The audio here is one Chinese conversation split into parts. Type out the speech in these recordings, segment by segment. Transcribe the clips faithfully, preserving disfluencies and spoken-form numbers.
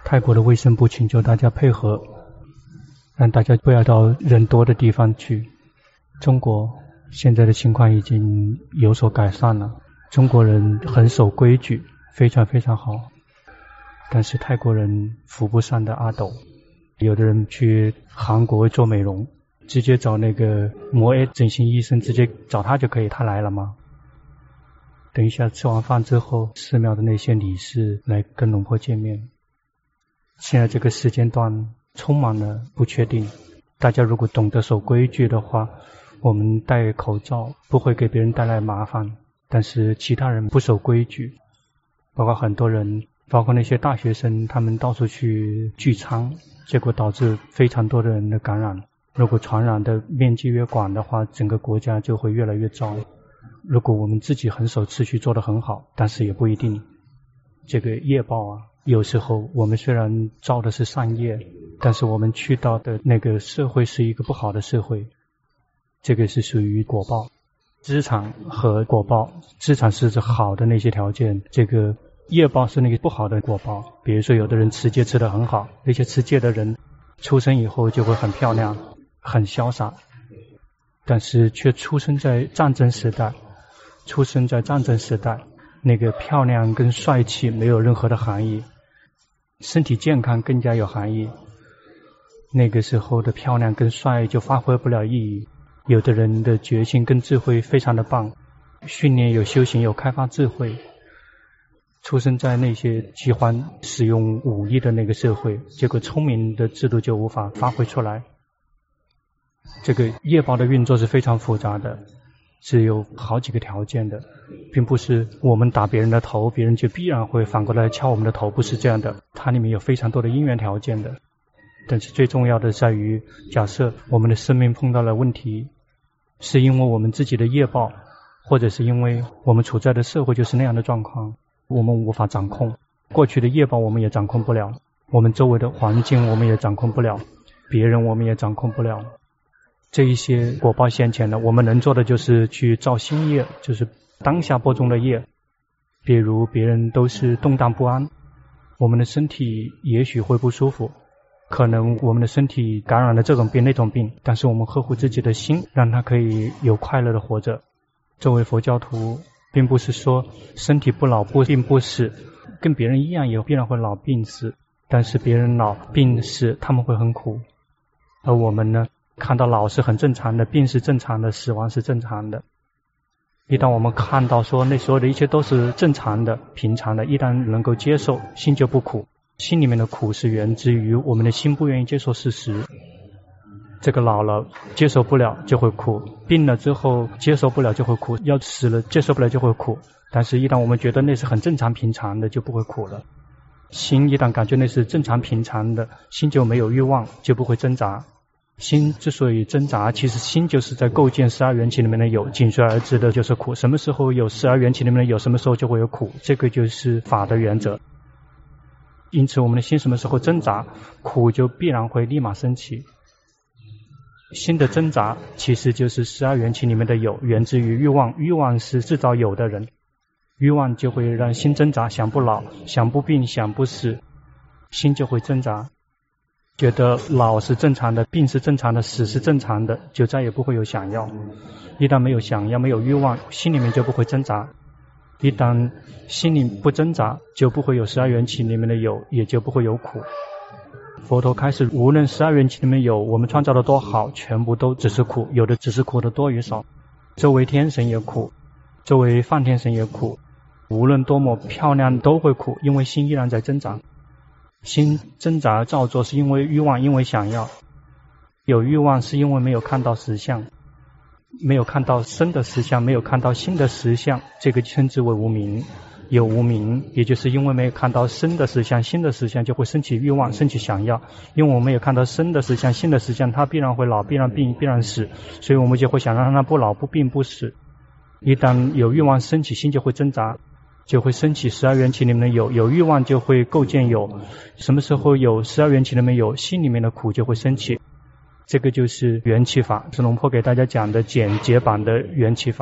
泰国的卫生部请求大家配合，让大家不要到人多的地方去。中国现在的情况已经有所改善了，中国人很守规矩，非常非常好。但是泰国人扶不上的阿斗，有的人去韩国做美容，直接找那个摩 A 整形医生，直接找他就可以，他来了吗？等一下吃完饭之后，寺庙的那些理事来跟龙婆见面。现在这个时间段充满了不确定，大家如果懂得守规矩的话，我们戴口罩不会给别人带来麻烦，但是其他人不守规矩，包括很多人，包括那些大学生，他们到处去聚餐，结果导致非常多的人的感染。如果传染的面积越广的话，整个国家就会越来越糟。如果我们自己很守秩序做得很好，但是也不一定。这个业报啊，有时候我们虽然造的是善业，但是我们去到的那个社会是一个不好的社会，这个是属于果报。资产和果报，资产是指好的那些条件，这个业报是那个不好的果报。比如说有的人持戒持得很好，那些持戒的人出生以后就会很漂亮很潇洒，但是却出生在战争时代，出生在战争时代，那个漂亮跟帅气没有任何的含义，身体健康更加有含义。那个时候的漂亮跟帅就发挥不了意义。有的人的决心跟智慧非常的棒，训练有修行有开发智慧，出生在那些喜欢使用武力的那个社会，结果聪明的制度就无法发挥出来。这个业报的运作是非常复杂的，是有好几个条件的，并不是我们打别人的头，别人就必然会反过来敲我们的头，不是这样的，它里面有非常多的因缘条件的。但是最重要的在于，假设我们的生命碰到了问题，是因为我们自己的业报，或者是因为我们处在的社会就是那样的状况，我们无法掌控。过去的业报我们也掌控不了，我们周围的环境我们也掌控不了，别人我们也掌控不了。这一些果报现前的，我们能做的就是去造新业，就是当下播种的业。比如别人都是动荡不安，我们的身体也许会不舒服，可能我们的身体感染了这种病那种病，但是我们呵护自己的心，让它可以有快乐的活着。作为佛教徒，并不是说身体不老不病不死，跟别人一样也必然会老病死，但是别人老病死他们会很苦，而我们呢，看到老是很正常的，病是正常的，死亡是正常的。一旦我们看到说那所有的一切都是正常的平常的，一旦能够接受，心就不苦。心里面的苦是源自于我们的心不愿意接受事实。这个老了接受不了就会苦，病了之后接受不了就会苦，要死了接受不了就会苦。但是一旦我们觉得那是很正常平常的，就不会苦了。心一旦感觉那是正常平常的，心就没有欲望，就不会挣扎。心之所以挣扎，其实心就是在构建十二缘起里面的有，紧随而至的就是苦。什么时候有十二缘起里面的有，什么时候就会有苦，这个就是法的原则。因此我们的心什么时候挣扎，苦就必然会立马升起。心的挣扎其实就是十二缘起里面的有，源自于欲望，欲望是制造有的人，欲望就会让心挣扎，想不老，想不病，想不死，心就会挣扎，觉得老是正常的，病是正常的，死是正常的，就再也不会有想要。一旦没有想要，没有欲望，心里面就不会挣扎。一旦心里不挣扎，就不会有十二缘起里面的有，也就不会有苦。佛陀开始，无论十二缘起里面有我们创造的多好，全部都只是苦，有的只是苦的多与少。周围天神也苦，周围梵天神也苦，无论多么漂亮都会苦，因为心依然在挣扎。心挣扎造作是因为欲望，因为想要。有欲望是因为没有看到实相，没有看到生的实相，没有看到心的实相，这个称之为无明。有无明，也就是因为没有看到生的实相，心的实相，就会升起欲望，升起想要。因为我们没有看到生的实相，心的实相，它必然会老，必然病，必然死，所以我们就会想让它不老不病不死。一旦有欲望升起，心就会挣扎，就会升起十二缘起里面的有，有欲望就会构建有。什么时候有十二缘起里面有，心里面的苦就会升起。这个就是缘起法，是龙婆给大家讲的简洁版的缘起法。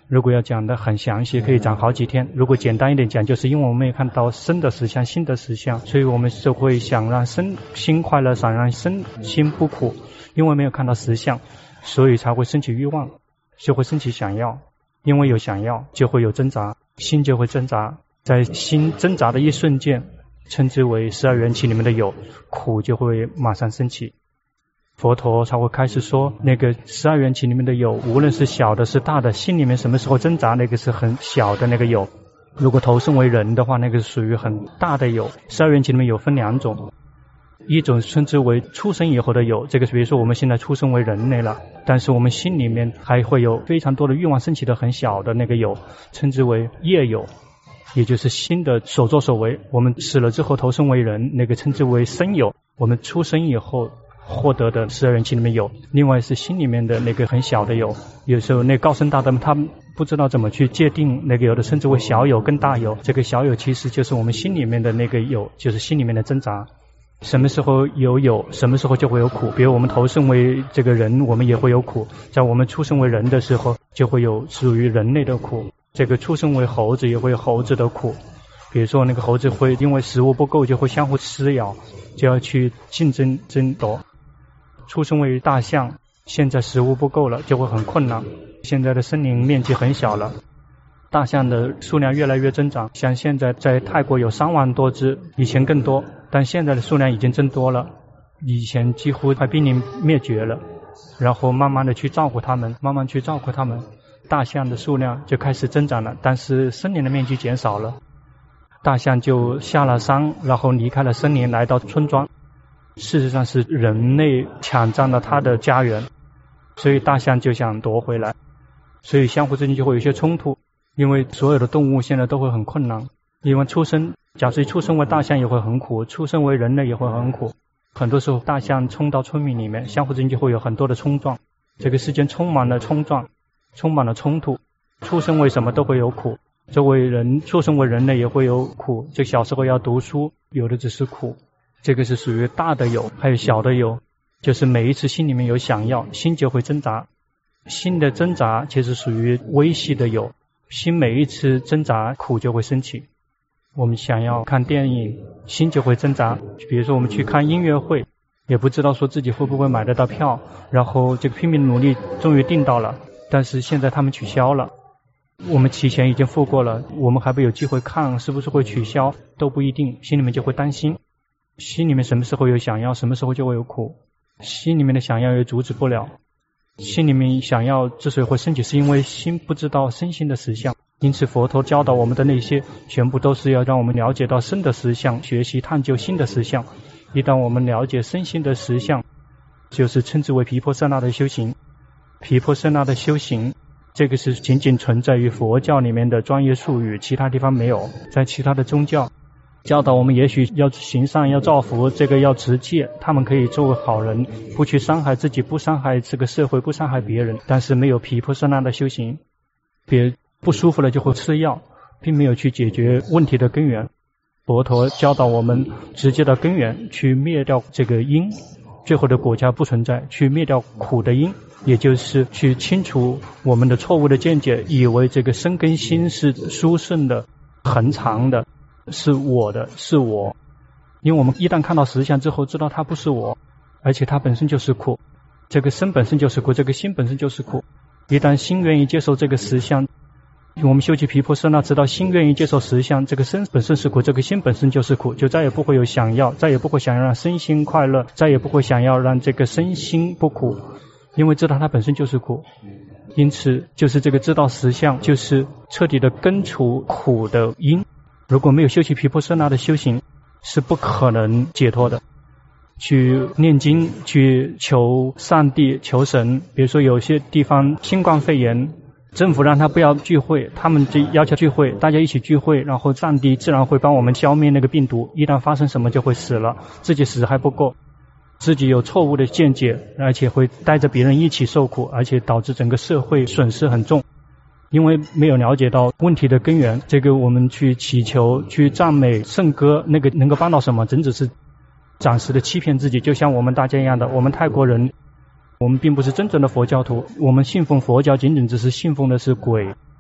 如果要讲得很详细，可以讲好几天。如果简单一点讲，就是因为我们没有看到生的实相、心的实相，所以我们就会想让身心快乐，想让身心不苦。因为没有看到实相，所以才会升起欲望，就会升起想要。因为有想要，就会有挣扎，心就会挣扎。在心挣扎的一瞬间，称之为十二缘起里面的有，苦就会马上升起。佛陀才会开始说，那个十二缘起里面的有，无论是小的是大的，心里面什么时候挣扎，那个是很小的那个有。如果投生为人的话，那个是属于很大的有。十二缘起里面有分两种，一种称之为出生以后的有，这个比如说我们现在出生为人类了，但是我们心里面还会有非常多的欲望升起的很小的那个有，称之为业有，也就是心的所作所为。我们死了之后投生为人，那个称之为生有，我们出生以后获得的十二缘起里面有。另外是心里面的那个很小的有，有时候那高僧大德们他们不知道怎么去界定那个有的，称之为小有跟大有。这个小有其实就是我们心里面的那个有，就是心里面的挣扎。什么时候有有，什么时候就会有苦。比如我们投生为这个人，我们也会有苦。在我们出生为人的时候，就会有属于人类的苦。这个出生为猴子也会有猴子的苦。比如说那个猴子会因为食物不够，就会相互撕咬，就要去竞争争夺。出生为大象，现在食物不够了，就会很困难。现在的森林面积很小了，大象的数量越来越增长，像现在在泰国有三万多只，以前更多，但现在的数量已经增多了，以前几乎快濒临灭绝了。然后慢慢的去照顾它们，慢慢去照顾它们，大象的数量就开始增长了，但是森林的面积减少了。大象就下了山，然后离开了森林，来到村庄。事实上是人类抢占了它的家园，所以大象就想夺回来，所以相互之间就会有一些冲突。因为所有的动物现在都会很困难，因为出生，假设出生为大象也会很苦，出生为人类也会很苦。很多时候大象冲到村民里面，相互之间就会有很多的冲撞，这个世间充满了冲撞，充满了冲突。出生为什么都会有苦，作为人出生为人类也会有苦，就小时候要读书，有的只是苦。这个是属于大的有，还有小的有，就是每一次心里面有想要，心就会挣扎。心的挣扎其实属于微细的有，心每一次挣扎，苦就会升起。我们想要看电影，心就会挣扎。比如说我们去看音乐会，也不知道说自己会不会买得到票，然后这个拼命努力终于订到了，但是现在他们取消了。我们提前已经付过了，我们还没有机会看，是不是会取消都不一定，心里面就会担心。心里面什么时候有想要，什么时候就会有苦。心里面的想要也阻止不了，心里面想要之所以会升起，是因为心不知道身心的实相。因此佛陀教导我们的那些全部都是要让我们了解到身的实相，学习探究心的实相。一旦我们了解身心的实相，就是称之为毗婆舍那的修行。毗婆舍那的修行，这个是仅仅存在于佛教里面的专业术语，其他地方没有。在其他的宗教教导我们，也许要行善，要造福，这个要持戒，他们可以作为好人，不去伤害自己，不伤害这个社会，不伤害别人，但是没有毗婆舍那的修行。别不舒服了就会吃药，并没有去解决问题的根源。佛陀教导我们直接到根源去灭掉这个因，最后的果家不存在，去灭掉苦的因，也就是去清除我们的错误的见解，以为这个身跟心是殊胜的、恒常的，是我的，是我。因为我们一旦看到实相之后，知道它不是我，而且它本身就是苦，这个身本身就是苦，这个心本身就是苦。一旦心愿意接受这个实相，我们修习毗婆舍那，直到心愿意接受实相，这个身本身是苦，这个心本身就是苦，就再也不会有想要，再也不会想要让身心快乐，再也不会想要让这个身心不苦，因为知道它本身就是苦。因此就是这个知道实相，就是彻底的根除苦的因。如果没有修习毗婆舍那的修行，是不可能解脱的。去念经，去求上帝，求神。比如说有些地方新冠肺炎，政府让他不要聚会，他们就要求聚会，大家一起聚会，然后上帝自然会帮我们消灭那个病毒，一旦发生什么就会死了，自己死还不够，自己有错误的见解，而且会带着别人一起受苦，而且导致整个社会损失很重。因为没有了解到问题的根源，这个我们去祈求，去赞美圣歌，那个能够帮到什么？真只是暂时的欺骗自己。就像我们大家一样的，我们泰国人，我们并不是真正的佛教徒，我们信奉佛教仅仅只是信奉的是鬼，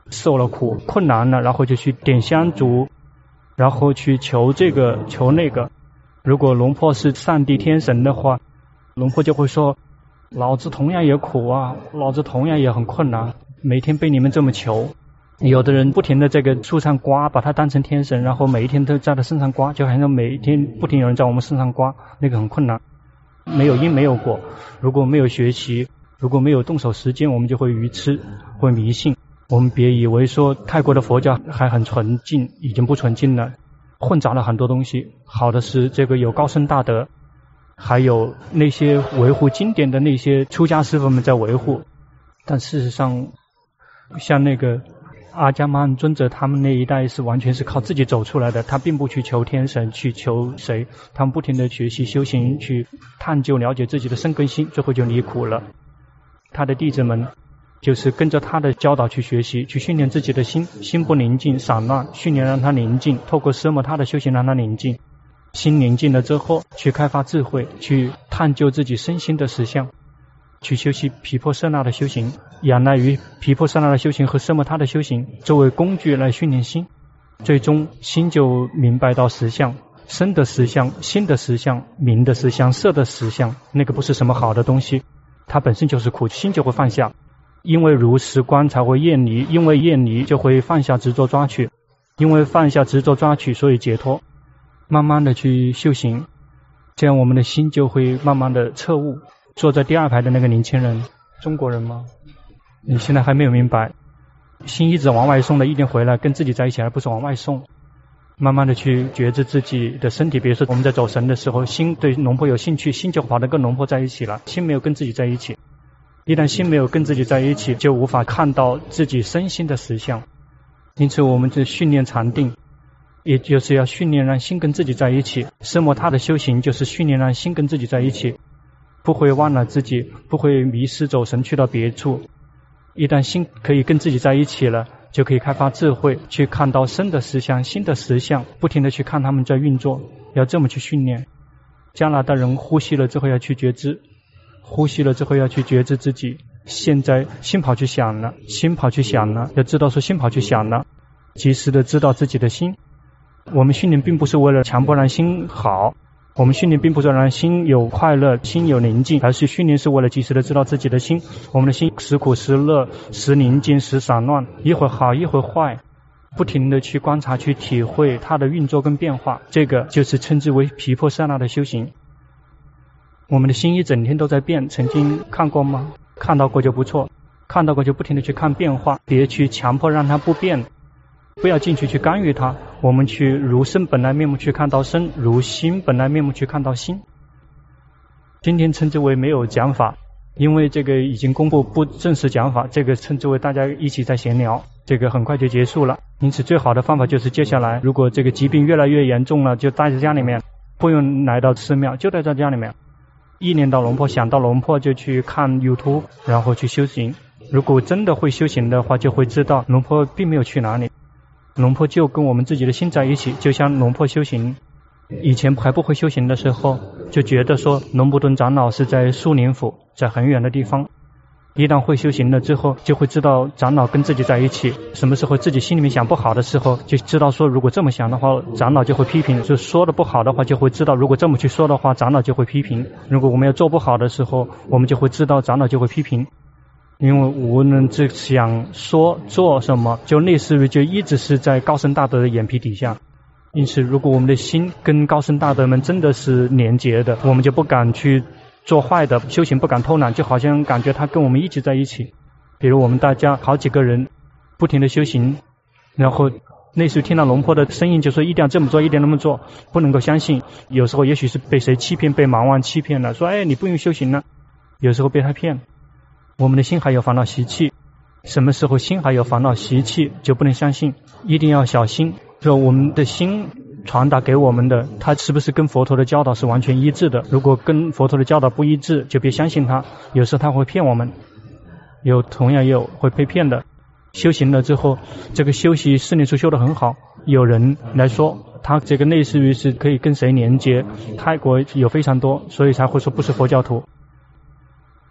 受了苦困难了，然后就去点香烛，然后去求这个求那个。如果龙婆是上帝天神的话，龙婆就会说，老子同样也苦啊，老子同样也很困难，每天被你们这么求。有的人不停的在这个树上刮，把它当成天神，然后每一天都在他身上刮，就好像每一天不停有人在我们身上刮，那个很困难，没有因没有果。如果没有学习，如果没有动手实践，我们就会愚痴，会迷信。我们别以为说泰国的佛教还很纯净，已经不纯净了，混杂了很多东西。好的是这个有高僧大德，还有那些维护经典的那些出家师傅们在维护，但事实上像那个阿伽曼尊者他们那一代是完全是靠自己走出来的，他并不去求天神，去求谁，他们不停的学习修行，去探究了解自己的生根心，最后就离苦了。他的弟子们就是跟着他的教导去学习，去训练自己的心，心不宁静散乱，训练让他宁静，透过奢摩他的修行让他宁静，心宁静了之后去开发智慧，去探究自己身心的实相，去修习毗婆舍那的修行，仰赖于毗婆舍那的修行和奢摩他的修行作为工具来训练心，最终心就明白到实相，身的实相，心的实相，名的实相，色的实相，那个不是什么好的东西，它本身就是苦，心就会放下。因为如实观才会厌离，因为厌离就会放下执着抓取，因为放下执着抓取所以解脱。慢慢的去修行，这样我们的心就会慢慢的彻悟。坐在第二排的那个年轻人，中国人吗？你现在还没有明白，心一直往外送的，一定回来跟自己在一起，而不是往外送。慢慢的去觉知自己的身体，比如说我们在走神的时候，心对龙婆有兴趣，心就跑得跟龙婆在一起了，心没有跟自己在一起。一旦心没有跟自己在一起，就无法看到自己身心的实相。因此我们就训练禅定，也就是要训练让心跟自己在一起。奢摩他的修行就是训练让心跟自己在一起，不会忘了自己，不会迷失走神去到别处。一旦心可以跟自己在一起了，就可以开发智慧，去看到身的实相，心的实相，不停的去看他们在运作，要这么去训练。加拿大人呼吸了之后要去觉知，呼吸了之后要去觉知自己，现在心跑去想了，心跑去想了，要知道说心跑去想了，及时的知道自己的心。我们训练并不是为了强迫让心好，我们训练并不是让心有快乐，心有宁静，而是训练是为了及时的知道自己的心。我们的心时苦时乐，时宁静时散乱，一会儿好一会儿坏，不停的去观察去体会它的运作跟变化，这个就是称之为毗婆舍那的修行。我们的心一整天都在变，曾经看过吗？看到过就不错，看到过就不停的去看变化，别去强迫让它不变，不要进去去干预它。我们去如身本来面目去看到身，如心本来面目去看到心。今天称之为没有讲法，因为这个已经公布不正式讲法，这个称之为大家一起在闲聊，这个很快就结束了。因此最好的方法就是接下来如果这个疾病越来越严重了，就待在家里面，不用来到寺庙，就待在家里面，意念到龙婆，想到龙婆就去看 YouTube， 然后去修行。如果真的会修行的话，就会知道龙婆并没有去哪里，龙婆就跟我们自己的心在一起。就像龙婆修行，以前还不会修行的时候，就觉得说龙布顿长老是在苏宁府，在很远的地方。一旦会修行了之后，就会知道长老跟自己在一起。什么时候自己心里面想不好的时候，就知道说如果这么想的话，长老就会批评，就说的不好的话就会知道如果这么去说的话，长老就会批评。如果我们要做不好的时候，我们就会知道长老就会批评。因为无论是想说做什么，就类似于就一直是在高僧大德的眼皮底下。因此如果我们的心跟高僧大德们真的是连结的，我们就不敢去做坏的，修行不敢偷懒，就好像感觉他跟我们一直在一起。比如我们大家好几个人不停的修行，然后那时候听到龙婆的声音就说一定要这么做，一定要那么做，不能够相信。有时候也许是被谁欺骗，被盲王欺骗了，说哎你不用修行了，有时候被他骗。我们的心还有烦恼习气，什么时候心还有烦恼习气就不能相信，一定要小心。说我们的心传达给我们的，它是不是跟佛陀的教导是完全一致的？如果跟佛陀的教导不一致，就别相信他，有时候他会骗我们，有同样也有会被骗的。修行了之后，这个修习四念处修得很好，有人来说他这个类似于是可以跟谁连接，泰国有非常多，所以才会说不是佛教徒。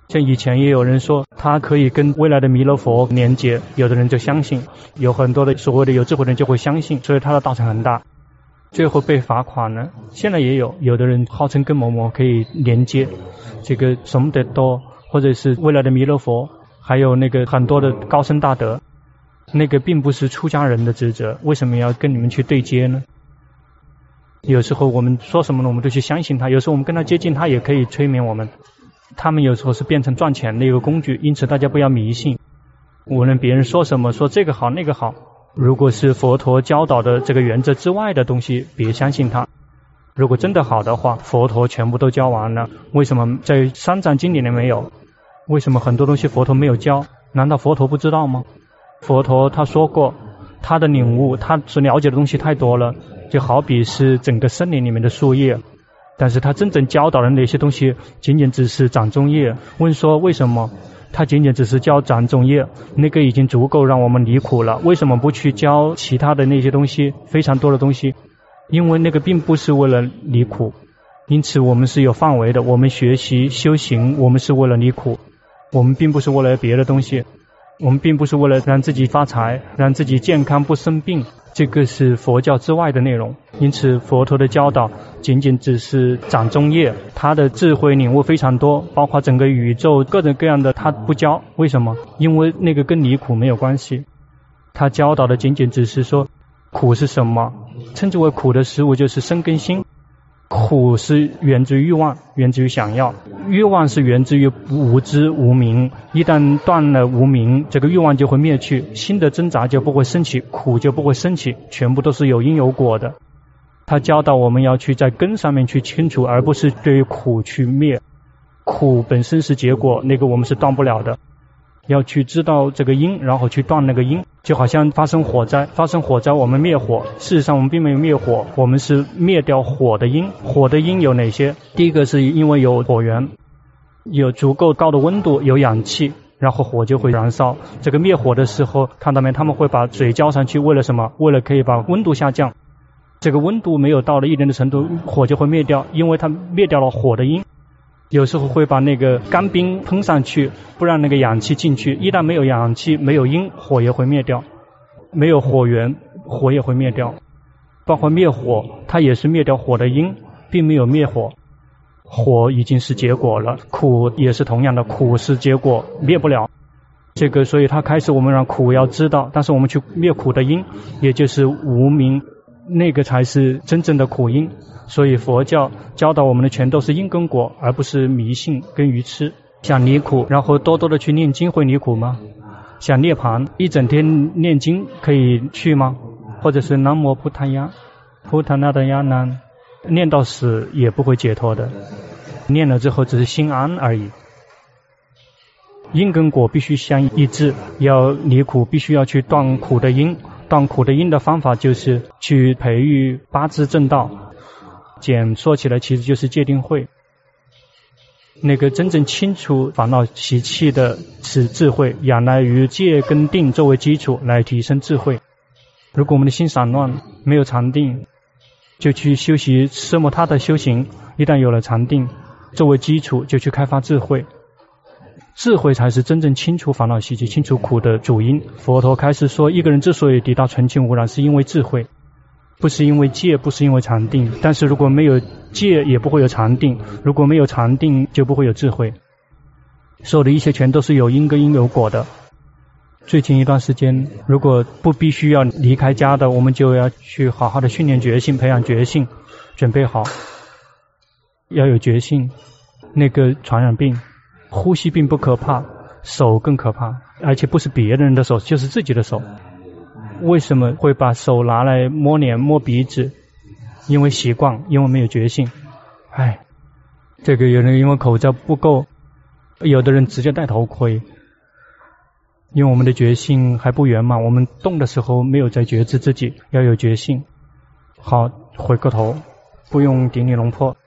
像以前也有人说他可以跟未来的弥勒佛连接，有的人就相信，有很多的所谓的有智慧的人就会相信，所以他的道场很大，最后被罚款了。现在也有有的人号称跟某某可以连接这个什么的多，或者是未来的弥勒佛，还有那个很多的高僧大德，那个并不是出家人的职责，为什么要跟你们去对接呢？有时候我们说什么呢，我们都去相信他，有时候我们跟他接近，他也可以催眠我们。他们有时候是变成赚钱的一个工具，因此大家不要迷信。无论别人说什么，说这个好那个好，如果是佛陀教导的这个原则之外的东西，别相信它。如果真的好的话，佛陀全部都教完了，为什么在三藏经里面没有？为什么很多东西佛陀没有教？难道佛陀不知道吗？佛陀他说过，他的领悟，他所了解的东西太多了，就好比是整个森林里面的树叶，但是他真正教导的那些东西仅仅只是掌中叶。问说为什么他仅仅只是教掌中叶，那个已经足够让我们离苦了，为什么不去教其他的那些东西，非常多的东西？因为那个并不是为了离苦，因此我们是有范围的，我们学习修行，我们是为了离苦，我们并不是为了别的东西，我们并不是为了让自己发财，让自己健康不生病，这个是佛教之外的内容。因此佛陀的教导仅仅只是掌中叶，他的智慧领悟非常多，包括整个宇宙各种各样的他不教。为什么？因为那个跟离苦没有关系，他教导的仅仅只是说苦是什么，称之为苦的事物就是身跟心。苦是源自于欲望，源自于想要，欲望是源自于无知无明，一旦断了无明，这个欲望就会灭去，新的挣扎就不会升起，苦就不会升起，全部都是有因有果的。他教导我们要去在根上面去清除，而不是对苦去灭。苦本身是结果，那个我们是断不了的，要去知道这个因，然后去断那个因。就好像发生火灾，发生火灾我们灭火，事实上我们并没有灭火，我们是灭掉火的因。火的因有哪些？第一个是因为有火源，有足够高的温度，有氧气，然后火就会燃烧。这个灭火的时候看到没，他们会把水浇上去，为了什么？为了可以把温度下降。这个温度没有到了一定的程度，火就会灭掉，因为它灭掉了火的因。有时候会把那个干冰喷上去，不让那个氧气进去，一旦没有氧气没有因，火也会灭掉，没有火源火也会灭掉。包括灭火，它也是灭掉火的因，并没有灭火，火已经是结果了。苦也是同样的，苦是结果，灭不了这个，所以他开始我们让苦要知道，但是我们去灭苦的因，也就是无明，那个才是真正的苦因。所以佛教教导我们的全都是因跟果，而不是迷信跟愚痴。想离苦，然后多多的去念经会离苦吗？想涅槃，一整天念经可以去吗？或者是南无菩提呀菩提那达呀南，念到死也不会解脱的，念了之后只是心安而已。因跟果必须相一致，要离苦必须要去断苦的因，断苦的因的方法就是去培育八支正道。简说起来其实就是戒定慧，那个真正清除烦恼习气的是智慧，仰赖于戒跟定作为基础来提升智慧。如果我们的心散乱，没有禅定，就去修习奢摩他的修行，一旦有了禅定作为基础，就去开发智慧。智慧才是真正清除烦恼习气、清除苦的主因。佛陀开始说，一个人之所以抵达纯净无染，是因为智慧，不是因为戒，不是因为禅定。但是如果没有戒，也不会有禅定；如果没有禅定，就不会有智慧。所有的一切全都是有因跟因有果的。最近一段时间，如果不必须要离开家的，我们就要去好好的训练觉性，培养觉性，准备好，要有觉性。那个传染病，呼吸并不可怕，手更可怕，而且不是别人的手，就是自己的手。为什么会把手拿来摸脸摸鼻子？因为习惯，因为没有觉性。唉，这个有人因为口罩不够，有的人直接戴头盔，因为我们的觉性还不圆满，我们动的时候没有在觉知自己，要有觉性。好，回过头，不用顶礼龙破。